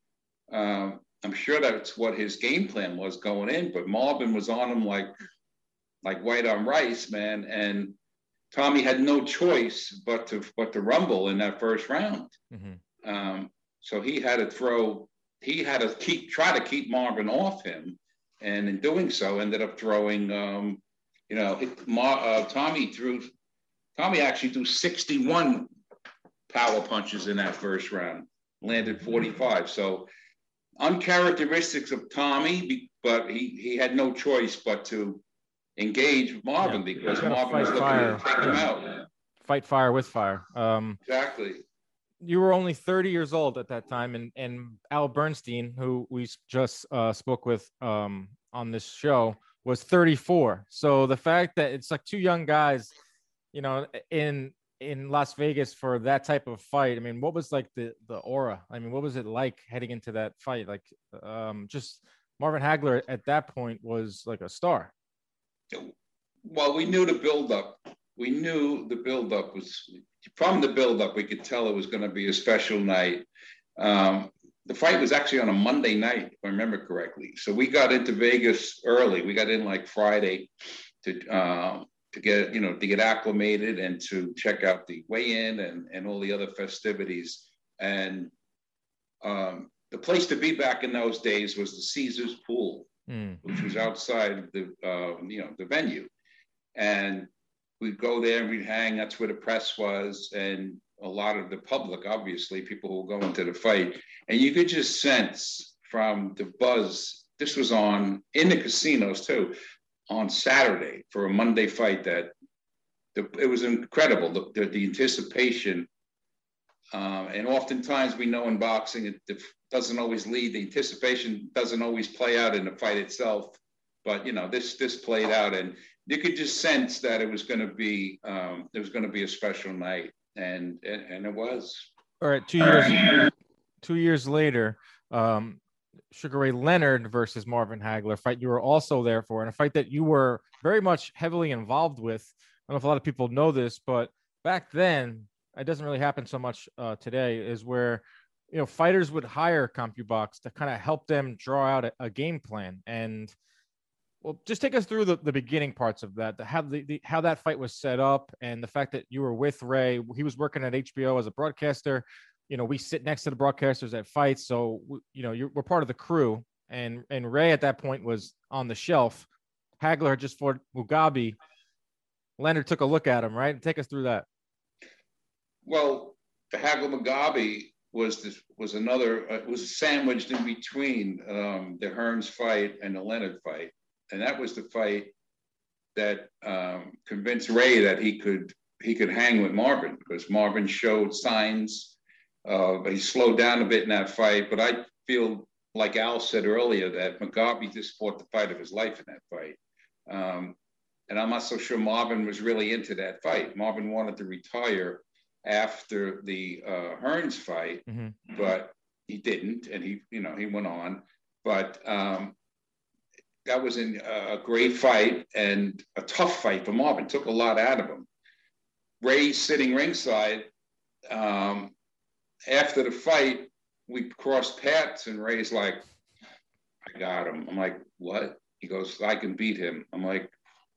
Uh, I'm sure that's what his game plan was going in, but Marvin was on him like, like white on rice, man. And Tommy had no choice but to but to rumble in that first round. Mm-hmm. Um, so he had to throw. He had to keep try to keep Marvin off him, and in doing so, ended up throwing. Um, you know, Mar- uh, Tommy threw. Tommy actually threw sixty-one power punches in that first round, landed forty-five. So uncharacteristics of Tommy, but he, he had no choice but to engage Marvin yeah, because Marvin was looking fire. to take him out. Fight fire with fire. Um, exactly. You were only thirty years old at that time, and, and Al Bernstein, who we just uh, spoke with um, on this show, was thirty-four. So the fact that it's like two young guys, you know, in in Las Vegas for that type of fight. I mean, what was like the the aura? I mean, what was it like heading into that fight? Like, um, just Marvin Hagler at that point was like a star. Well, we knew the buildup. We knew the buildup was from the buildup. We could tell it was going to be a special night. Um, the fight was actually on a Monday night, if I remember correctly. So we got into Vegas early. We got in like Friday to. Uh, to get, you know, to get acclimated and to check out the weigh-in and, and all the other festivities. And um, the place to be back in those days was the Caesars Pool, mm. which was outside the, uh, you know, the venue. And we'd go there and we'd hang. That's where the press was. And a lot of the public, obviously, people who were going to the fight. And you could just sense from the buzz, this was on in the casinos too, on Saturday for a Monday fight that the, it was incredible, the, the, the anticipation. Um, and oftentimes we know in boxing, it, it doesn't always lead, the anticipation doesn't always play out in the fight itself. But, you know, this this played out and you could just sense that it was going to be, um, it was going to be a special night. And, and, and it was. All right, two years, two years later, um, Sugar Ray Leonard versus Marvin Hagler fight you were also there for, and a fight that you were very much heavily involved with. I don't know if a lot of people know this, but back then, it doesn't really happen so much uh, today, is where, you know, fighters would hire CompuBox to kind of help them draw out a, a game plan. And Well, just take us through the, the beginning parts of that, the, how the, the how that fight was set up, and the fact that you were with Ray. He was working at H B O as a broadcaster. You know, we sit next to the broadcasters at fights, so you know you're, we're part of the crew. And and Ray at that point was on the shelf. Hagler had just fought Mugabe. Leonard took a look at him, right? Take us through that. Well, the Hagler Mugabe was this was another uh, was sandwiched in between um, the Hearns fight and the Leonard fight. And that was the fight that um, convinced Ray that he could he could hang with Marvin, because Marvin showed signs. Uh, but he slowed down a bit in that fight. But I feel, like Al said earlier, that Mugabe just fought the fight of his life in that fight. Um, and I'm not so sure Marvin was really into that fight. Marvin wanted to retire after the uh, Hearns fight, mm-hmm. but he didn't, and he, you know, he went on. But um, that was in a great fight and a tough fight for Marvin. Took a lot out of him. Ray sitting ringside. Um, after the fight, we crossed paths, and Ray's like, "I got him." I'm like, "What?" He goes, "I can beat him." I'm like,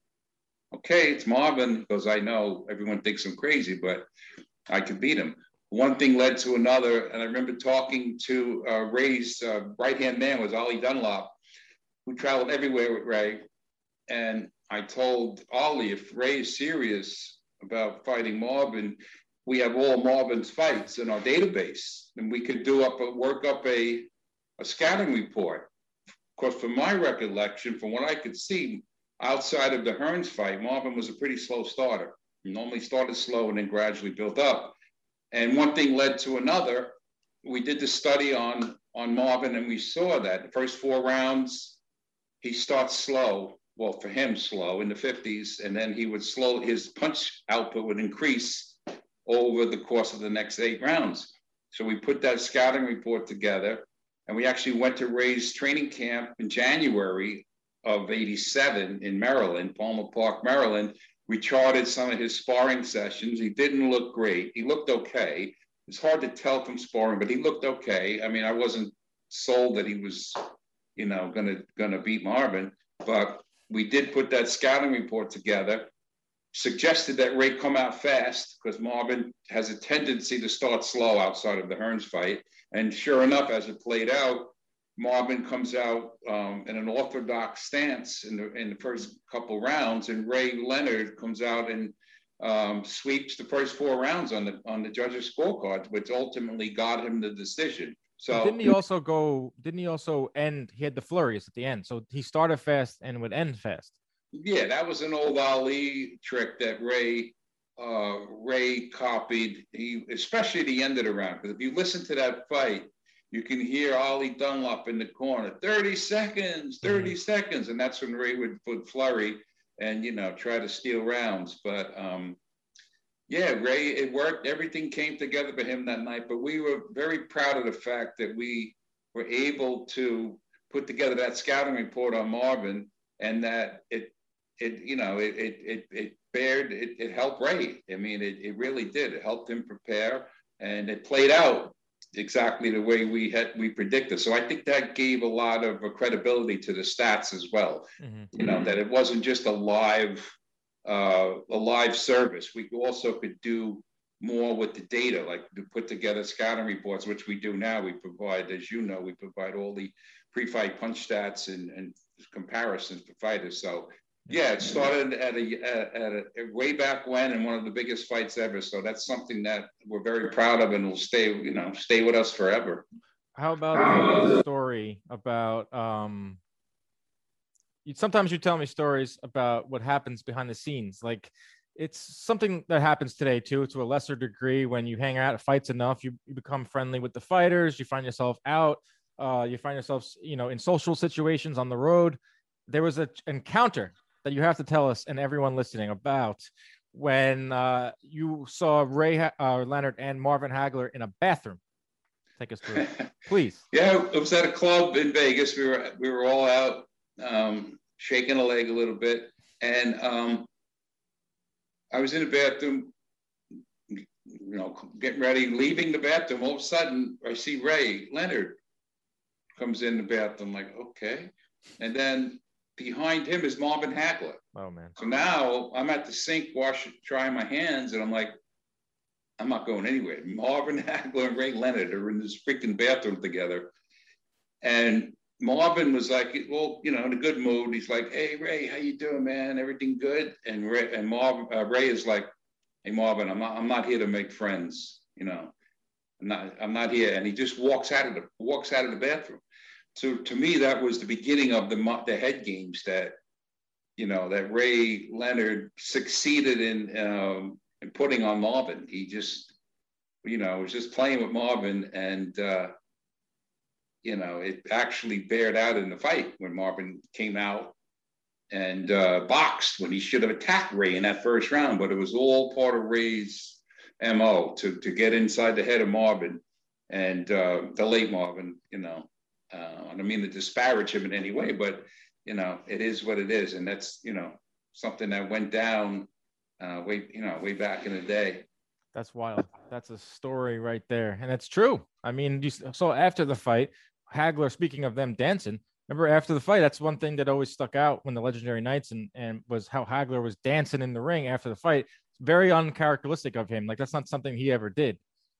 "Okay, it's Marvin." He goes, "I know everyone thinks I'm crazy, but I can beat him." One thing led to another, and I remember talking to uh, Ray's uh, right-hand man was Ollie Dunlop, who traveled everywhere with Ray. And I told Ollie, if Ray is serious about fighting Marvin, we have all Marvin's fights in our database, and we could do up a, work up a, a scouting report. Of course, from my recollection, from what I could see, outside of the Hearns fight, Marvin was a pretty slow starter. He normally started slow and then gradually built up. And one thing led to another. We did the study on, on Marvin, and we saw that the first four rounds, he starts slow. Well, for him, slow in the fifties, and then he would slow, his punch output would increase over the course of the next eight rounds. So we put that scouting report together, and we actually went to Ray's training camp in January of eighty-seven in Maryland, Palmer Park, Maryland. We charted some of his sparring sessions. He didn't look great. He looked okay. It's hard to tell from sparring, but he looked okay. I mean, I wasn't sold that he was, you know, gonna gonna beat Marvin, but we did put that scouting report together, suggested that Ray come out fast because Marvin has a tendency to start slow outside of the Hearns fight. And sure enough, as it played out, Marvin comes out um, in an orthodox stance in the in the first couple rounds, and Ray Leonard comes out and um, sweeps the first four rounds on the on the judges' scorecards, which ultimately got him the decision. So didn't he also go? Didn't he also end? He had the flurries at the end, so he started fast and would end fast. Yeah, that was an old Ali trick that Ray uh, Ray copied. He especially at the end of the round, because if you listen to that fight, you can hear Ollie Dunlop in the corner, thirty seconds, thirty mm-hmm. seconds. And that's when Ray would put flurry and, you know, try to steal rounds. But um, yeah, Ray, it worked. Everything came together for him that night. But we were very proud of the fact that we were able to put together that scouting report on Marvin, and that it, it you know, it it it, it bared, it, it helped Ray. I mean, it, it really did. It helped him prepare, and it played out exactly the way we had we predicted. So I think that gave a lot of credibility to the stats as well. Mm-hmm. You know, that it wasn't just a live uh, a live service. We also could do more with the data, like to put together scouting reports, which we do now. We provide, as you know, we provide all the pre-fight punch stats and, and comparisons for fighters. So yeah, it started at a, at, a, at a way back when, and one of the biggest fights ever. So that's something that we're very proud of, and will stay, you know, stay with us forever. How about the story about, um, you, sometimes you tell me stories about what happens behind the scenes. Like, it's something that happens today too, to a lesser degree. When you hang out at fights enough, you, you become friendly with the fighters. You find yourself out. Uh, you find yourself, you know, in social situations on the road. There was an encounter that you have to tell us and everyone listening about when uh, you saw Ray uh, Leonard and Marvin Hagler in a bathroom. Take us through it, please. Yeah, it was at a club in Vegas. We were we were all out um, shaking a leg a little bit, and um, I was in the bathroom, you know, getting ready, leaving the bathroom. All of a sudden, I see Ray Leonard comes in the bathroom. I'm like, okay, and then behind him is Marvin Hagler. Oh, man. So now I'm at the sink, washing, drying my hands, and I'm like, I'm not going anywhere. Marvin Hagler and Ray Leonard are in this freaking bathroom together. And Marvin was like, well, you know, in a good mood. He's like, hey, Ray, how you doing, man? Everything good? And Ray, and Marvin, uh, Ray is like, hey, Marvin, I'm not, I'm not here to make friends. You know, I'm not, I'm not here. And he just walks out of the, walks out of the bathroom. So to me, that was the beginning of the, the head games that, you know, that Ray Leonard succeeded in, um, in putting on Marvin. He just, you know, was just playing with Marvin, and, uh, you know, it actually bared out in the fight when Marvin came out and uh, boxed when he should have attacked Ray in that first round. But it was all part of Ray's M O to, to get inside the head of Marvin and uh, the late Marvin, you know. Uh, I don't mean to disparage him in any way, but, you know, it is what it is. And that's, you know, something that went down uh, way, you know, way back in the day. That's wild. That's a story right there. And it's true. I mean, you, so after the fight, Hagler, speaking of them dancing, remember after the fight, that's one thing that always stuck out when the legendary nights and, and was how Hagler was dancing in the ring after the fight. Very uncharacteristic of him. Like, that's not something he ever did.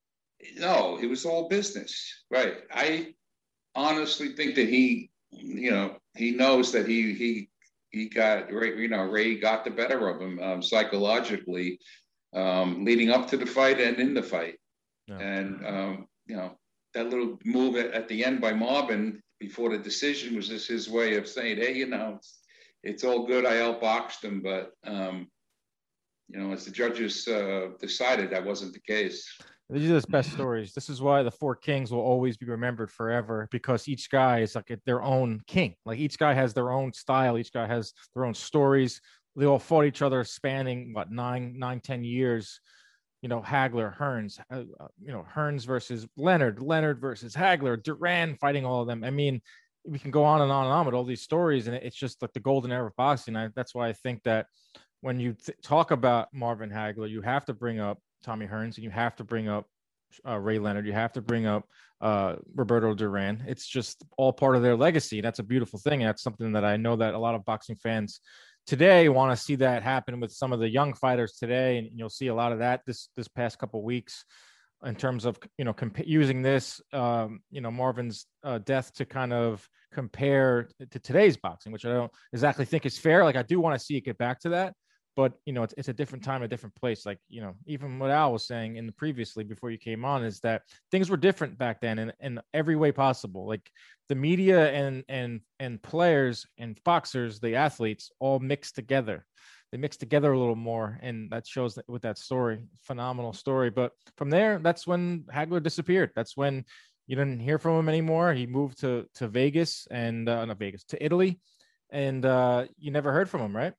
No, it was all business. Right. I honestly think that he, you know, he knows that he, he, he got, you know, Ray got the better of him um, psychologically um, leading up to the fight and in the fight. No. And, um, you know, that little move at, at the end by Marvin before the decision was just his way of saying, hey, you know, it's, it's all good. I outboxed him. But, um, you know, as the judges uh, decided, that wasn't the case. These are the best stories. This is why the Four Kings will always be remembered forever, because each guy is like their own king. Like, each guy has their own style. Each guy has their own stories. They all fought each other spanning, what, nine, nine, ten years. You know, Hagler, Hearns, uh, you know, Hearns versus Leonard, Leonard versus Hagler, Duran fighting all of them. I mean, we can go on and on and on with all these stories, and it's just like the golden era of boxing. I, that's why I think that when you th- talk about Marvin Hagler, you have to bring up Tommy Hearns, and you have to bring up uh, Ray Leonard. You have to bring up uh, Roberto Duran. It's just all part of their legacy. That's a beautiful thing. That's something that I know that a lot of boxing fans today want to see that happen with some of the young fighters today. And you'll see a lot of that this, this past couple of weeks in terms of, you know, comp- using this, um, you know, Marvin's uh, death to kind of compare to today's boxing, which I don't exactly think is fair. Like, I do want to see it get back to that, but, you know, it's, it's a different time, a different place. Like, you know, even what Al was saying in the previously before you came on is that things were different back then in, in every way possible. Like, the media and and and players and boxers, the athletes, all mixed together. They mixed together a little more, and that shows that with that story, phenomenal story. But from there, that's when Hagler disappeared. That's when you didn't hear from him anymore. He moved to to Vegas and uh, not Vegas to Italy, and uh, you never heard from him, right?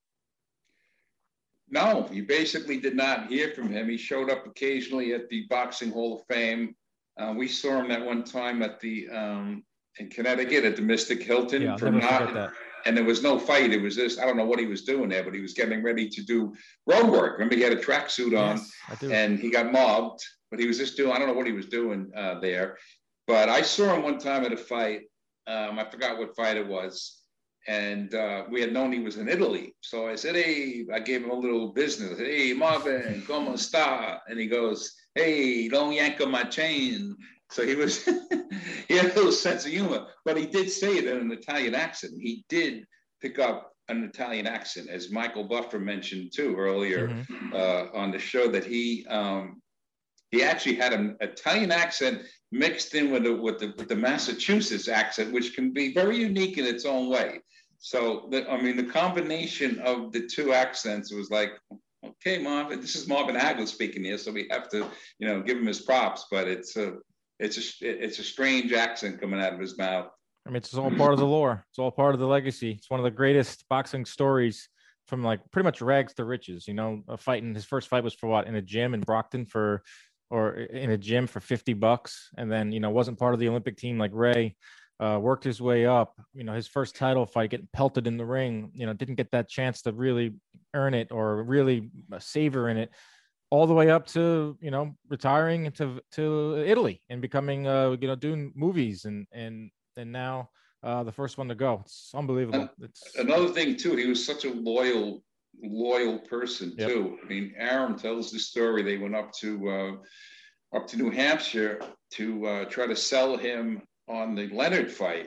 No, you basically did not hear from him. He showed up occasionally at the Boxing Hall of Fame. Uh, we saw him that one time at the um, in Connecticut at the Mystic Hilton. Yeah, for not, and there was no fight. It was just, I don't know what he was doing there, but he was getting ready to do road work. Remember, he had a tracksuit on, yes, and he got mobbed, but he was just doing, I don't know what he was doing uh, there. But I saw him one time at a fight. Um, I forgot what fight it was. And uh, we had known he was in Italy. So I said, hey, I gave him a little business. Hey, Marvin, como esta? And he goes, hey, don't yank on my chain. So he was, he had a little sense of humor, but he did say it in an Italian accent. He did pick up an Italian accent, as Michael Buffer mentioned too earlier mm-hmm. uh, on the show, that he um, he actually had an Italian accent mixed in with the, with the with the Massachusetts accent, which can be very unique in its own way. So, the, I mean, the combination of the two accents was like, okay, Marvin, this is Marvin Hagler speaking here, so we have to, you know, give him his props. But it's a it's a it's a strange accent coming out of his mouth. I mean, it's all part of the lore. It's all part of the legacy. It's one of the greatest boxing stories from like pretty much rags to riches. You know, a fight in his first fight was for what, in a gym in Brockton for, or in a gym for fifty bucks, and then, you know, wasn't part of the Olympic team like Ray. Uh, worked his way up. You know, his first title fight, getting pelted in the ring. You know, didn't get that chance to really earn it or really savor in it. All the way up to, you know, retiring to to Italy and becoming, uh, you know, doing movies and and and now uh, the first one to go. It's unbelievable. It's, Another thing too, he was such a loyal, loyal person Yep. too. I mean, Arum tells the story. They went up to uh, up to New Hampshire to uh, try to sell him on the Leonard fight,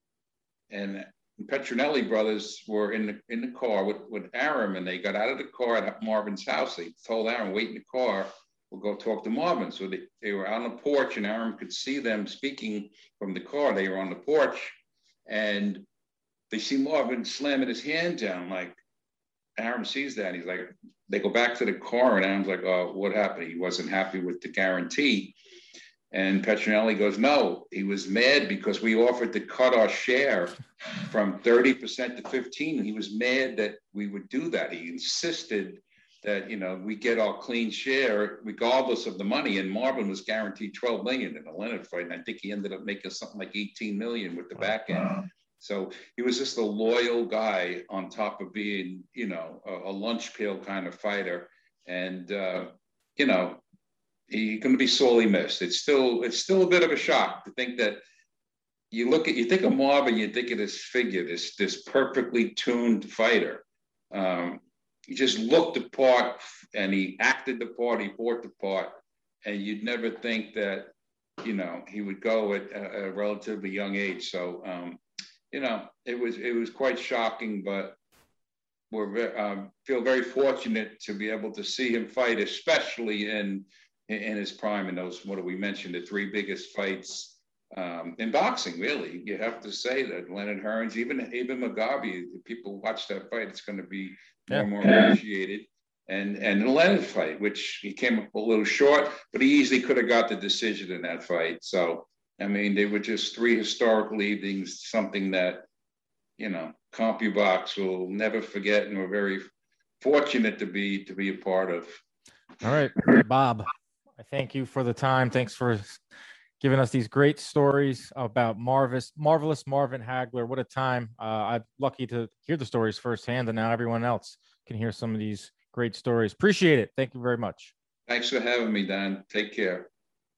and Petronelli brothers were in the in the car with with Arum, and they got out of the car at Marvin's house. They told Arum, "Wait in the car. We'll go talk to Marvin." So they, they were on the porch, and Arum could see them speaking from the car. They were on the porch, and they see Marvin slamming his hand down. Like, Arum sees that, and he's like, they go back to the car, and Arum's like, "Oh, what happened?" He wasn't happy with the guarantee. And Petronelli goes, "No, he was mad because we offered to cut our share from thirty percent to fifteen. He was mad that we would do that. He insisted that, you know, we get our clean share regardless of the money." And Marvin was guaranteed twelve million in the Leonard fight. And I think he ended up making something like eighteen million with the back end. So he was just a loyal guy on top of being, you know, a, a lunch pail kind of fighter. And, uh, you know, he's going to be sorely missed. It's still, it's still a bit of a shock to think that you look at, you think of Marvin, you think of this figure, this, this perfectly tuned fighter. Um, he just looked the part, and he acted the part, he fought the part, and you'd never think that, you know, he would go at a, a relatively young age. So, um, you know, it was, it was quite shocking, but we're um, feel very fortunate to be able to see him fight, especially in, in his prime, in those, what do we mention, the three biggest fights um, in boxing, really. You have to say that Leonard Hearns, even, even Mugabe, if people watch that fight, it's going to be more and more appreciated. And, and the Leonard fight, which he came up a little short, but he easily could have got the decision in that fight. So, I mean, they were just three historical evenings, something that, you know, CompuBox will never forget, and we're very fortunate to be, to be a part of. All right, Bob, I thank you for the time. Thanks for giving us these great stories about marvelous, marvelous Marvin Hagler. What a time. Uh, I'm lucky to hear the stories firsthand, and now everyone else can hear some of these great stories. Appreciate it. Thank you very much. Thanks for having me, Don. Take care.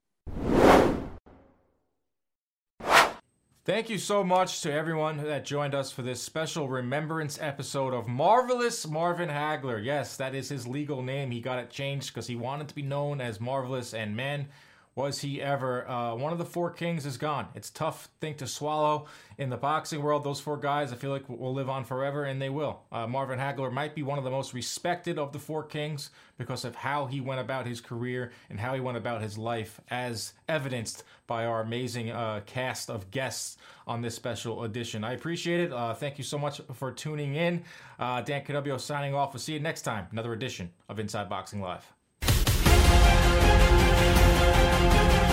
Thank you so much to everyone that joined us for this special remembrance episode of Marvelous Marvin Hagler. Yes, that is his legal name. He got it changed because he wanted to be known as Marvelous, and man, was he ever. Uh, one of the four kings is gone. It's a tough thing to swallow in the boxing world. Those four guys, I feel like, will live on forever, and they will. Uh, Marvin Hagler might be one of the most respected of the four kings because of how he went about his career and how he went about his life, as evidenced by our amazing uh, cast of guests on this special edition. I appreciate it. Uh, thank you so much for tuning in. Uh, Dan Canobbio signing off. We'll see you next time. Another edition of Inside Boxing Live.